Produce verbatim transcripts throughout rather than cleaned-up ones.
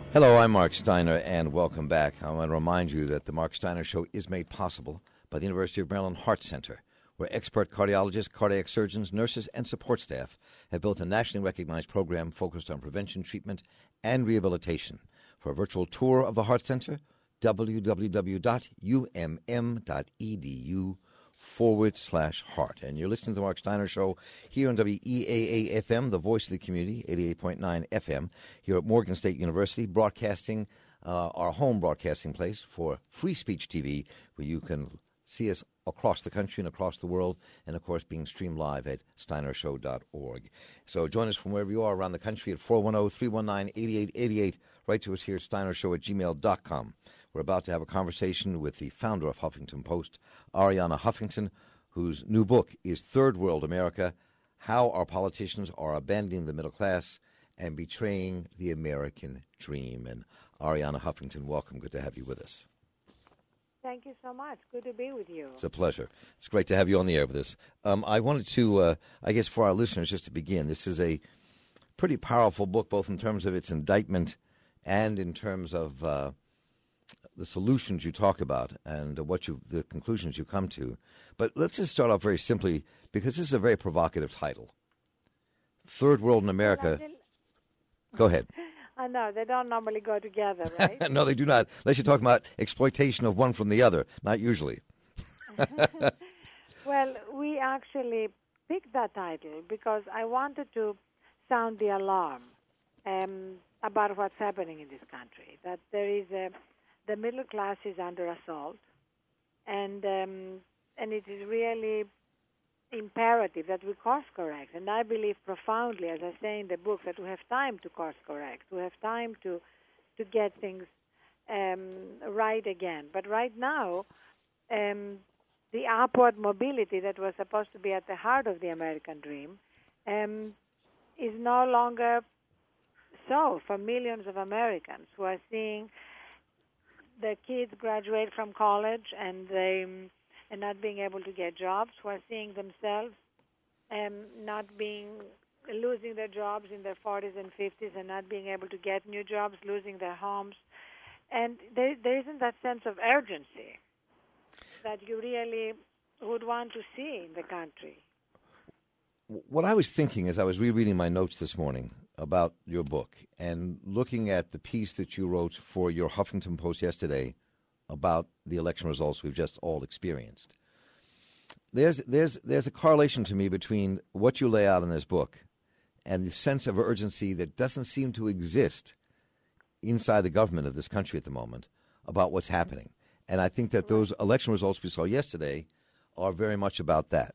Hello, I'm Mark Steiner, and welcome back. I want to remind you that the Mark Steiner Show is made possible by the University of Maryland Heart Center, where expert cardiologists, cardiac surgeons, nurses, and support staff have built a nationally recognized program focused on prevention, treatment, and rehabilitation. For a virtual tour of the Heart Center, www.umm.edu forward slash heart. And you're listening to the Mark Steiner Show here on W E A A F M, the voice of the community, eighty-eight point nine F M, here at Morgan State University, broadcasting uh, our home broadcasting place for Free Speech T V, where you can see us across the country and across the world, and, of course, being streamed live at steiner show dot org. So join us from wherever you are around the country at four one zero, three one nine, eight eight eight eight. Write to us here at steiner show at gmail dot com. We're about to have a conversation with the founder of Huffington Post, Arianna Huffington, whose new book is Third World America, How Our Politicians Are Abandoning the Middle Class and Betraying the American Dream. And Arianna Huffington, welcome. Good to have you with us. Thank you so much. Good to be with you. It's a pleasure. It's great to have you on the air with us. Um, I wanted to, uh, I guess for our listeners, just to begin, this is a pretty powerful book, both in terms of its indictment and in terms of uh, the solutions you talk about and what you, the conclusions you come to. But let's just start off very simply, because this is a very provocative title. Third World in America. Go ahead. I know, they don't normally go together, right? No, they do not, unless you're talking about exploitation of one from the other, not usually. Well, we actually picked that title because I wanted to sound the alarm um, about what's happening in this country, that there is a, the middle class is under assault, and um, and it is really imperative that we course correct. And I believe profoundly, as I say in the book, that we have time to course correct. We have time to to get things um, right again. But right now, um, the upward mobility that was supposed to be at the heart of the American dream um, is no longer so for millions of Americans who are seeing their kids graduate from college and they and not being able to get jobs, who are seeing themselves um, not being losing their jobs in their forties and fifties and not being able to get new jobs, losing their homes. And there, there isn't that sense of urgency that you really would want to see in the country. What I was thinking as I was rereading my notes this morning about your book and looking at the piece that you wrote for your Huffington Post yesterday about the election results we've just all experienced, there's there's there's a correlation to me between what you lay out in this book and the sense of urgency that doesn't seem to exist inside the government of this country at the moment about what's happening. And I think that those election results we saw yesterday are very much about that.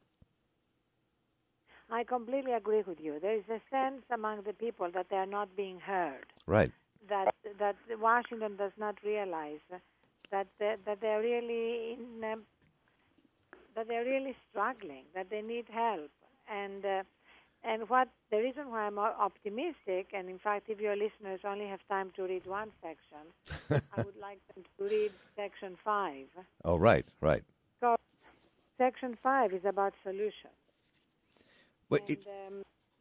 I completely agree with you. There is a sense among the people that they are not being heard. Right. That that Washington does not realize that they, that they're really in, um, that they're really struggling. That they need help. And uh, and what the reason why I'm optimistic, and in fact, if your listeners only have time to read one section, I would like them to read section five. Oh, right, right. So section five is about solutions. But and, it, um,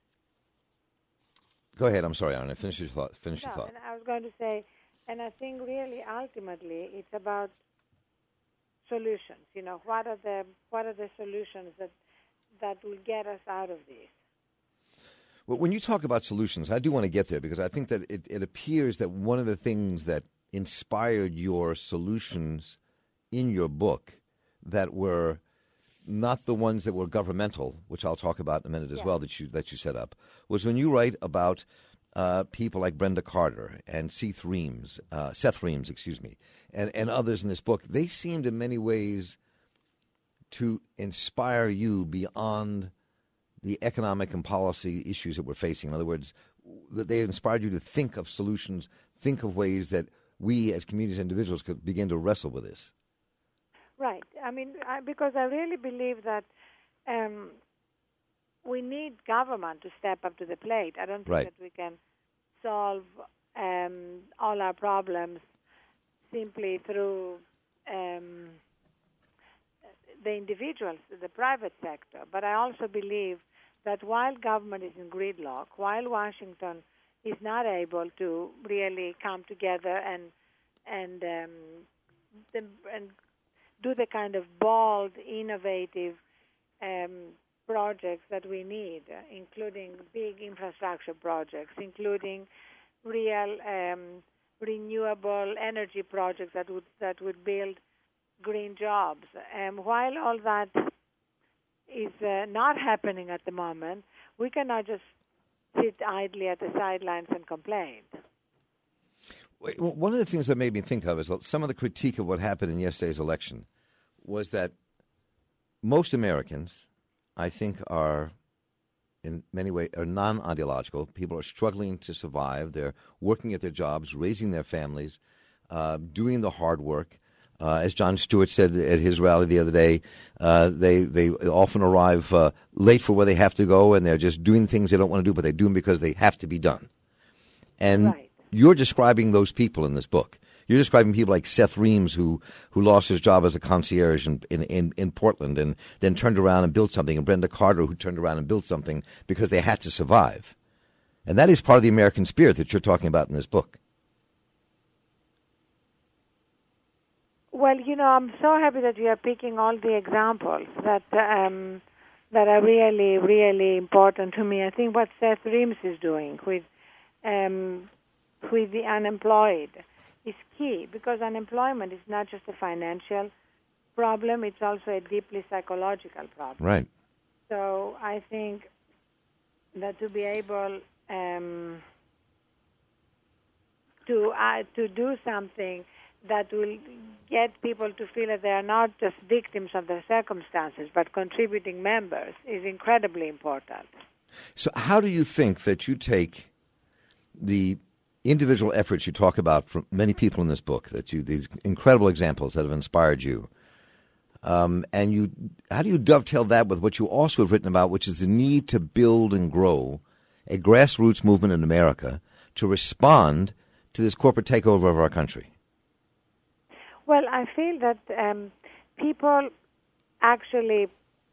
go ahead. I'm sorry, Anna. Finish your thought. Finish no, your thought. And I was going to say, and I think really ultimately it's about solutions. You know, what are the what are the solutions that that will get us out of this? Well, when you talk about solutions, I do want to get there because I think that it, it appears that one of the things that inspired your solutions in your book that were not the ones that were governmental, which I'll talk about in a minute as yeah. well, that you that you set up, was when you write about uh, people like Brenda Carter and Seth Reams, uh, Seth Reams, excuse me, and, and others in this book. They seemed in many ways to inspire you beyond the economic and policy issues that we're facing. In other words, that they inspired you to think of solutions, think of ways that we as communities and individuals could begin to wrestle with this. Right. I mean, I, because I really believe that um, we need government to step up to the plate. I don't think right. that we can solve um, all our problems simply through um, the individuals, the private sector. But I also believe that while government is in gridlock, while Washington is not able to really come together and and um, the, and do the kind of bold, innovative um, projects that we need, uh, including big infrastructure projects, including real um, renewable energy projects that would that would build green jobs. Um, while all that is uh, not happening at the moment, we cannot just sit idly at the sidelines and complain. One of the things that made me think of is some of the critique of what happened in yesterday's election was that most Americans, I think, are in many ways are non-ideological. People are struggling to survive. They're working at their jobs, raising their families, uh, doing the hard work. Uh, as Jon Stewart said at his rally the other day, uh, they they often arrive uh, late for where they have to go, and they're just doing things they don't want to do, but they do them because they have to be done. And right. You're describing those people in this book. You're describing people like Seth Reams, who who lost his job as a concierge in, in, in, in Portland and then turned around and built something, and Brenda Carter, who turned around and built something because they had to survive. And that is part of the American spirit that you're talking about in this book. Well, you know, I'm so happy that you are picking all the examples that um, that are really, really important to me. I think what Seth Reams is doing with um, with the unemployed is key, because unemployment is not just a financial problem; it's also a deeply psychological problem. Right. So I think that to be able um, to uh, to do something that will get people to feel that they are not just victims of their circumstances, but contributing members is incredibly important. So how do you think that you take the individual efforts you talk about from many people in this book, that you these incredible examples that have inspired you, um, and you how do you dovetail that with what you also have written about, which is the need to build and grow a grassroots movement in America to respond to this corporate takeover of our country? Well, I feel that um, people actually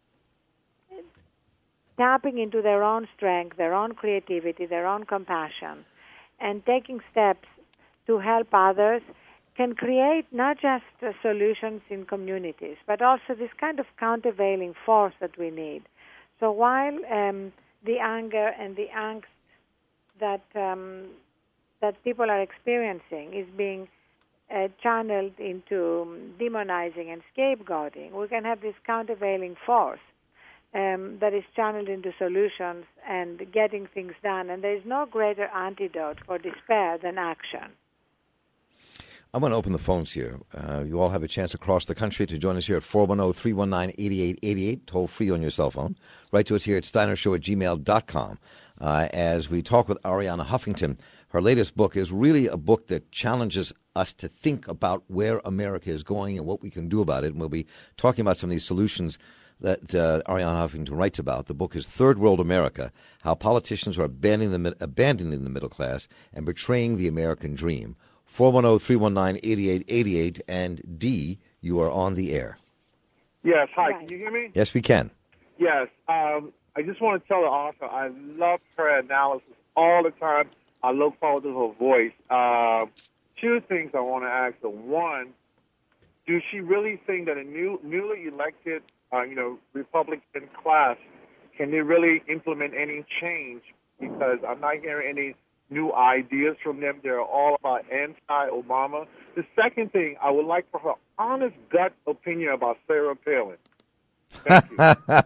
tapping into their own strength, their own creativity, their own compassion, and taking steps to help others can create not just uh, solutions in communities, but also this kind of countervailing force that we need. So while um, the anger and the angst that um, that people are experiencing is being Uh, channeled into demonizing and scapegoating, we can have this countervailing force um, that is channeled into solutions and getting things done. And there is no greater antidote for despair than action. I want to open the phones here. Uh, you all have a chance across the country to join us here at four one zero, three one nine, eight eight eight eight, toll free on your cell phone. Write to us here at steiner show at gmail dot com. Uh, as we talk with Arianna Huffington, her latest book is really a book that challenges us to think about where America is going and what we can do about it. And we'll be talking about some of these solutions that uh, Arianna Huffington writes about. The book is Third World America, How Politicians Are Abandoning the, Abandoning the Middle Class and Betraying the American Dream. four one zero, three one nine, eight eight eight eight. And D, you are on the air. Yes, hi. Right. Can you hear me? Yes, we can. Yes. Um, I just want to tell the author I love her analysis all the time. I look forward to her voice. Uh, two things I want to ask her. One, do she really think that a new, newly elected, uh, you know, Republican class, can they really implement any change? Because I'm not hearing any new ideas from them. They're all about anti-Obama. The second thing, I would like for her honest gut opinion about Sarah Palin. Thank you.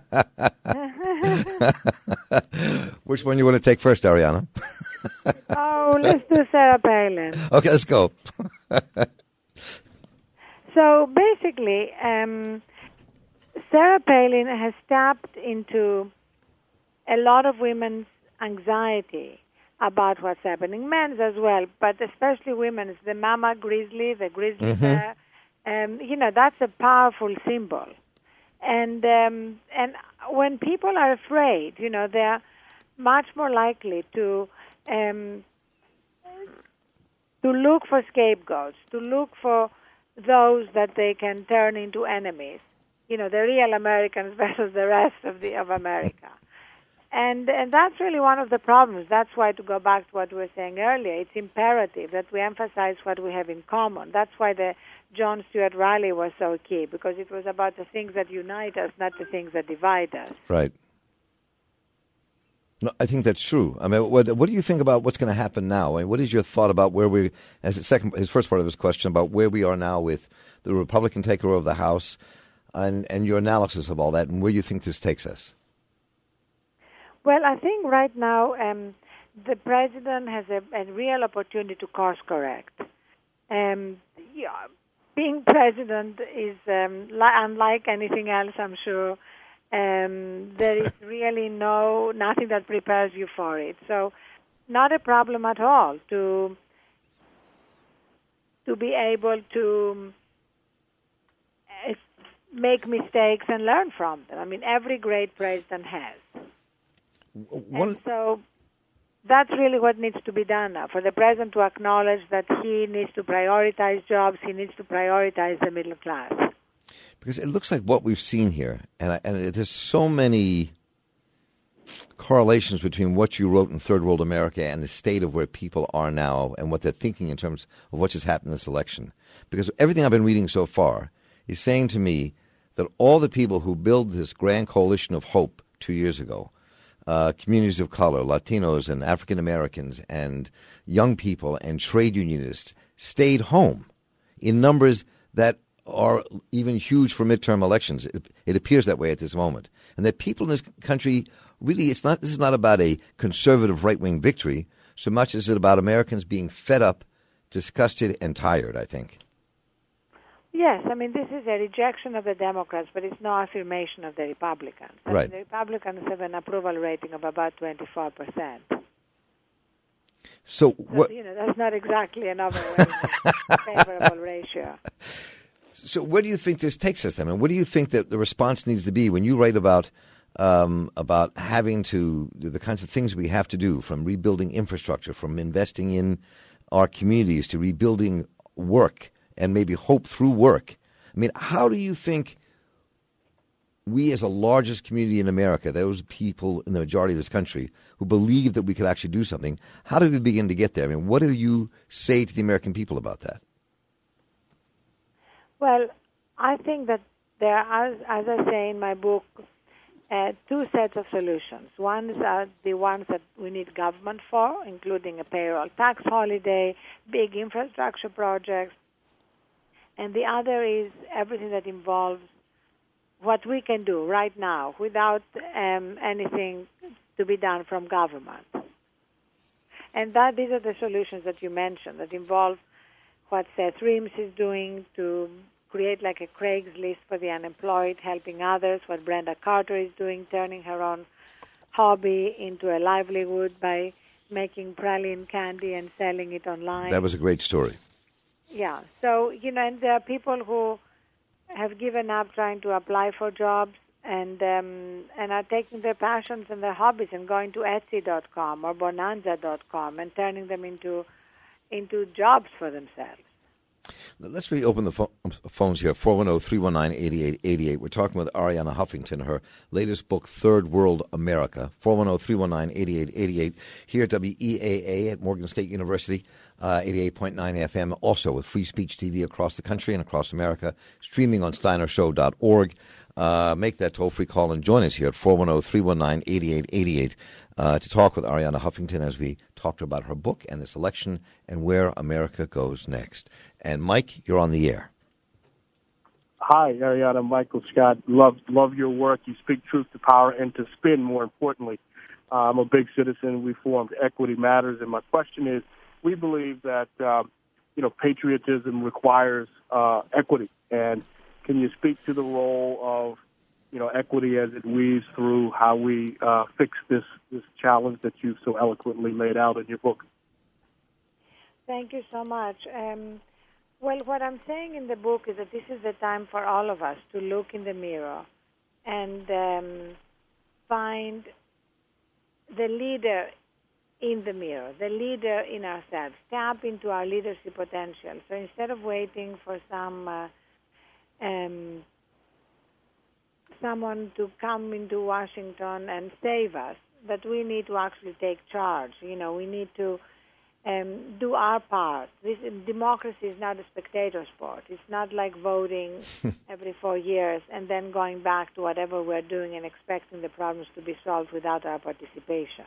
Which one you want to take first, Arianna? Oh, let's do Sarah Palin. Okay, let's go. So basically, um, Sarah Palin has tapped into a lot of women's anxiety about what's happening, men's as well, but especially women's. The mama grizzly, the grizzly Mm-hmm. bear, um, you know, that's a powerful symbol. And um, and when people are afraid, you know, they're much more likely to um, to look for scapegoats, to look for those that they can turn into enemies. You know, the real Americans versus the rest of the of America. And and that's really one of the problems. That's why, to go back to what we were saying earlier, it's imperative that we emphasize what we have in common. That's why the John Stuart rally was so key, because it was about the things that unite us, not the things that divide us. Right. No, I think that's true. I mean, what what do you think about what's going to happen now? I mean, what is your thought about where we, as his second, his first part of his question, about where we are now with the Republican takeover of the House, and and your analysis of all that, and where you think this takes us? Well, I think right now um, the president has a, a real opportunity to course correct. Um, yeah, being president is um, li- unlike anything else, I'm sure. Um, there is really no nothing that prepares you for it. So, not a problem at all to to be able to uh, make mistakes and learn from them. I mean, every great president has. One, and so that's really what needs to be done now, for the president to acknowledge that he needs to prioritize jobs, he needs to prioritize the middle class. Because it looks like what we've seen here, and, I, and there's so many correlations between what you wrote in Third World America and the state of where people are now and what they're thinking in terms of what just happened in this election. Because everything I've been reading so far is saying to me that all the people who built this grand coalition of hope two years ago, Uh, communities of color, Latinos and African Americans and young people and trade unionists stayed home in numbers that are even huge for midterm elections. It, it appears that way at this moment. And that people in this country really, it's not. This is not about a conservative right-wing victory so much as it about Americans being fed up, disgusted, and tired, I think. Yes, I mean, this is a rejection of the Democrats, but it's no affirmation of the Republicans. I Right. mean, the Republicans have an approval rating of about twenty-four percent. So, So, what? you know, that's not exactly an overwhelming favorable ratio. So where do you think this takes us then? And what do you think that the response needs to be when you write about um, about having to do the kinds of things we have to do, from rebuilding infrastructure, from investing in our communities to rebuilding work and maybe hope through work? I mean, how do you think we as the largest community in America, those people in the majority of this country who believe that we could actually do something, how do we begin to get there? I mean, what do you say to the American people about that? Well, I think that there are, as I say in my book, uh, two sets of solutions. One is uh, the ones that we need government for, including a payroll tax holiday, big infrastructure projects, and the other is everything that involves what we can do right now without um, anything to be done from government. And that these are the solutions that you mentioned that involve what Seth Reams is doing to create like a Craigslist for the unemployed, helping others, what Brenda Carter is doing, turning her own hobby into a livelihood by making praline candy and selling it online. That was a great story. Yeah. So, you know, and there are people who have given up trying to apply for jobs and um, and are taking their passions and their hobbies and going to Etsy dot com or Bonanza dot com and turning them into into jobs for themselves. Let's reopen the pho- phones here, four one zero, three one nine, eight eight eight eight. We're talking with Arianna Huffington, her latest book, Third World America, four one zero, three one nine, eight eight eight eight, here at W E A A at Morgan State University, uh, eighty-eight point nine F M, also with Free Speech T V across the country and across America, streaming on steiner show dot org. Uh, make that toll-free call and join us here at four one zero, three one nine, eight eight eight eight uh, to talk with Arianna Huffington as we talked about her book and this election and where America goes next. And Mike, you're on the air. Hi, Arianna. Michael Scott. Love love your work. You speak truth to power and to spin, more importantly. Uh, I'm a big citizen. We formed Equity Matters, and my question is, we believe that, uh, you know, patriotism requires uh, equity. And can you speak to the role of, you know, equity as it weaves through how we uh, fix this, this challenge that you've so eloquently laid out in your book? Thank you so much. Um, well, what I'm saying in the book is that this is the time for all of us to look in the mirror and um, find the leader in the mirror, the leader in ourselves, tap into our leadership potential. So instead of waiting for some uh, um, someone to come into Washington and save us, that we need to actually take charge. You know, we need to um, do our part. This democracy is not a spectator sport. It's not like voting every four years and then going back to whatever we're doing and expecting the problems to be solved without our participation.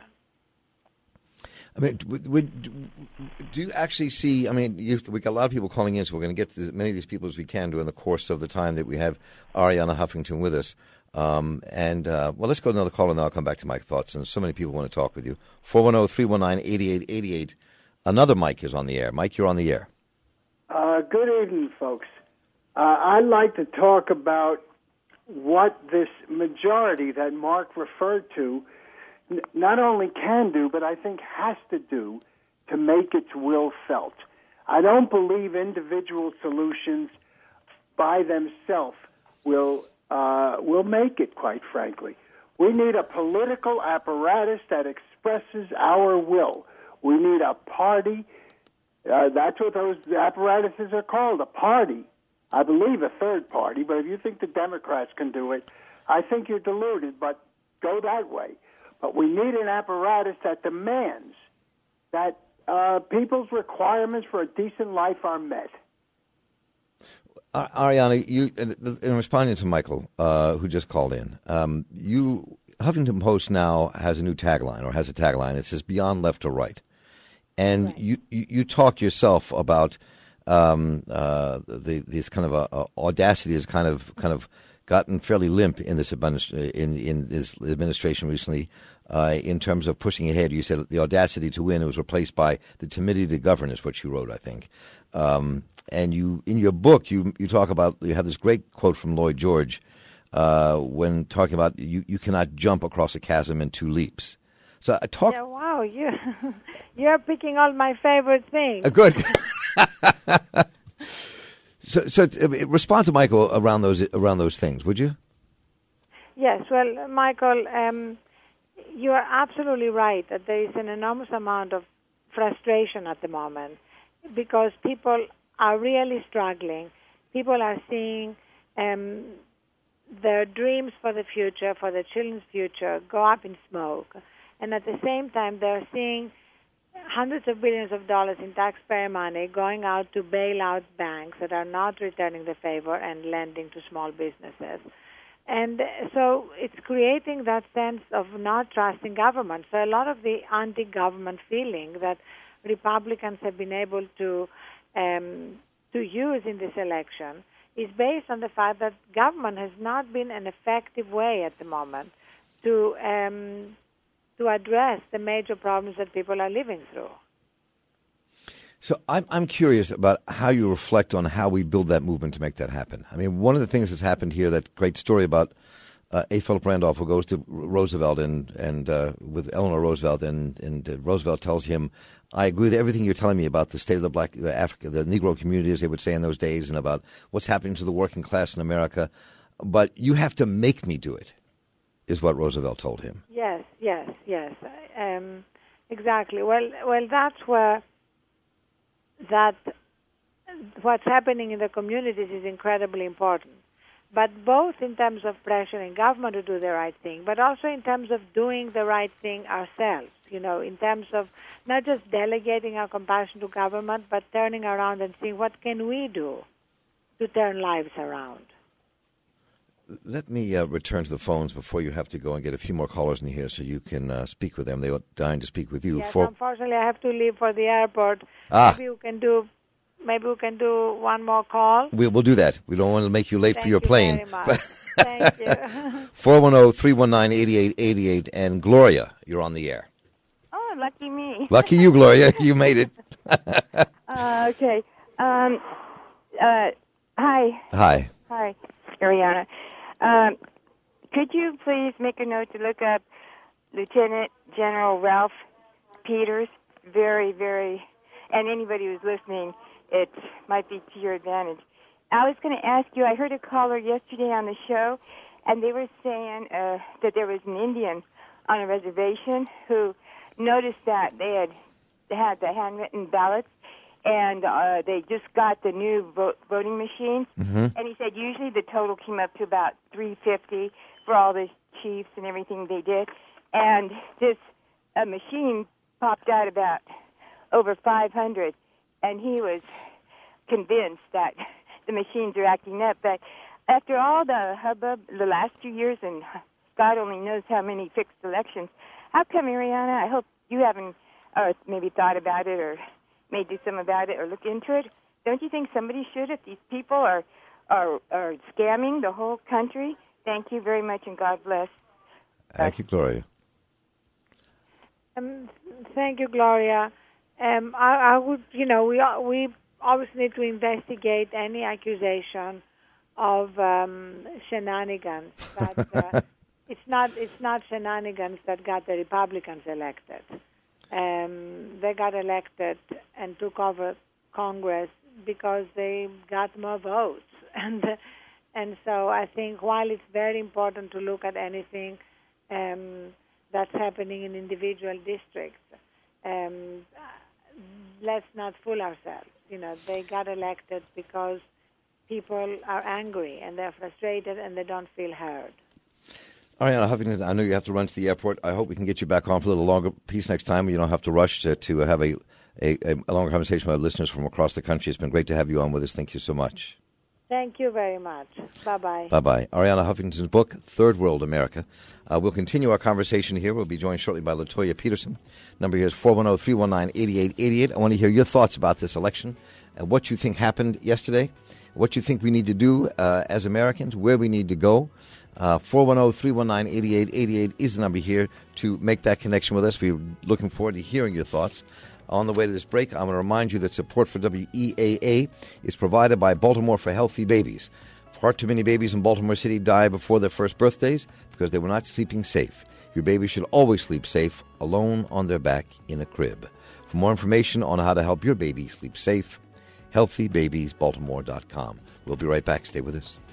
I mean, would, would, do you actually see, I mean, you've, we got a lot of people calling in, so we're going to get to as many of these people as we can during the course of the time that we have Arianna Huffington with us. Um, and, uh, well, let's go to another call, and then I'll come back to my thoughts. And so many people want to talk with you. four one zero, three one nine, eight eight eight eight. Another Mike is on the air. Mike, you're on the air. Uh, good evening, folks. Uh, I'd like to talk about what this majority that Mark referred to not only can do, but I think has to do to make its will felt. I don't believe individual solutions by themselves will uh, will make it, quite frankly. We need a political apparatus that expresses our will. We need a party. Uh, that's what those apparatuses are called, a party. I believe a third party, but if you think the Democrats can do it, I think you're deluded, but go that way. But we need an apparatus that demands that uh, people's requirements for a decent life are met. Uh, Arianna, you, in responding to Michael, uh, who just called in, um, you Huffington Post now has a new tagline, or has a tagline. It says "Beyond Left or Right," and right. You, you you talk yourself about um, uh, the this kind of a, a audacity has kind of kind of gotten fairly limp in this administ- in in this administration recently. Uh, in terms of pushing ahead, you said the audacity to win, it was replaced by the timidity to govern, is what you wrote, I think. Um, and you, in your book, you you talk about, you have this great quote from Lloyd George uh, when talking about you, you cannot jump across a chasm in two leaps. So I talk. Yeah, wow, you you're picking all my favorite things. Uh, good. so, so uh, respond to Michael around those around those things, would you? Yes. Well, Michael. Um, You are absolutely right that there is an enormous amount of frustration at the moment because people are really struggling. People are seeing um, their dreams for the future, for their children's future, go up in smoke. And at the same time, they're seeing hundreds of billions of dollars in taxpayer money going out to bail out banks that are not returning the favor and lending to small businesses. And so it's creating that sense of not trusting government. So a lot of the anti-government feeling that Republicans have been able to um, to use in this election is based on the fact that government has not been an effective way at the moment to um, to address the major problems that people are living through. So I'm I'm curious about how you reflect on how we build that movement to make that happen. I mean, one of the things that's happened here, that great story about uh, A. Philip Randolph, who goes to Roosevelt and and uh, with Eleanor Roosevelt, and and uh, Roosevelt tells him, "I agree with everything you're telling me about the state of the black, the Africa, the Negro community, as they would say in those days, and about what's happening to the working class in America, but you have to make me do it," is what Roosevelt told him. Yes, yes, yes, um, exactly. Well, well, that's where. That what's happening in the communities is incredibly important. But both in terms of pressuring government to do the right thing, but also in terms of doing the right thing ourselves, you know, in terms of not just delegating our compassion to government, but turning around and seeing what can we do to turn lives around. Let me uh, return to the phones before you have to go and get a few more callers in here so you can uh, speak with them. They are dying to speak with you. Yes, For... unfortunately, I have to leave for the airport. Ah. Maybe we can do, maybe we can do one more call. We, we'll do that. We don't want to make you late Thank for your you plane. Very much. Thank you. four one zero, three one nine, eight eight eight eight. And Gloria, you're on the air. Oh, lucky me. Lucky you, Gloria. You made it. uh, okay. Um, uh, hi. Hi. Hi, Arianna. Um, could you please make a note to look up Lieutenant General Ralph Peters? Very, very, and anybody who's listening, it might be to your advantage. I was going to ask you, I heard a caller yesterday on the show, and they were saying uh, that there was an Indian on a reservation who noticed that they had they had the handwritten ballots, and uh, they just got the new vote, voting machines. Mm-hmm. And he said usually the total came up to about three hundred fifty dollars for all the chiefs and everything they did. and this a machine popped out about over five hundred, and he was convinced that the machines are acting up. But after all the hubbub the last few years, and God only knows how many fixed elections, how come, Ariana, I hope you haven't uh, maybe thought about it or may do something about it or look into it. Don't you think somebody should if these people are, are, are scamming the whole country? Thank you very much, and God bless. Thank you, Gloria. Um, thank you, Gloria. Um, I, I would, you know, we we always need to investigate any accusation of um, shenanigans. That uh, it's not it's not shenanigans that got the Republicans elected. Um, they got elected and took over Congress because they got more votes, and and so I think while it's very important to look at anything um, that's happening in individual districts, um, let's not fool ourselves. You know, they got elected because people are angry and they're frustrated and they don't feel heard. Ariana Huffington, I know you have to run to the airport. I hope we can get you back on for a little longer piece next time. You don't have to rush to, to have a, a, a longer conversation with our listeners from across the country. It's been great to have you on with us. Thank you so much. Thank you very much. Bye-bye. Bye-bye. Ariana Huffington's book, Third World America. Uh, we'll continue our conversation here. We'll be joined shortly by Latoya Peterson. Number here is four one zero, three one nine, eight eight eight eight. I want to hear your thoughts about this election and what you think happened yesterday, what you think we need to do uh, as Americans, where we need to go. Uh, four one zero, three one nine, eight eight eight eight is the number here to make that connection with us. We're looking forward to hearing your thoughts. On the way to this break, I'm going to remind you that support for W E A A is provided by Baltimore for Healthy Babies. Far too many babies in Baltimore City die before their first birthdays because they were not sleeping safe. Your baby should always sleep safe, alone on their back in a crib. For more information on how to help your baby sleep safe, healthy babies baltimore dot com. We'll be right back. Stay with us.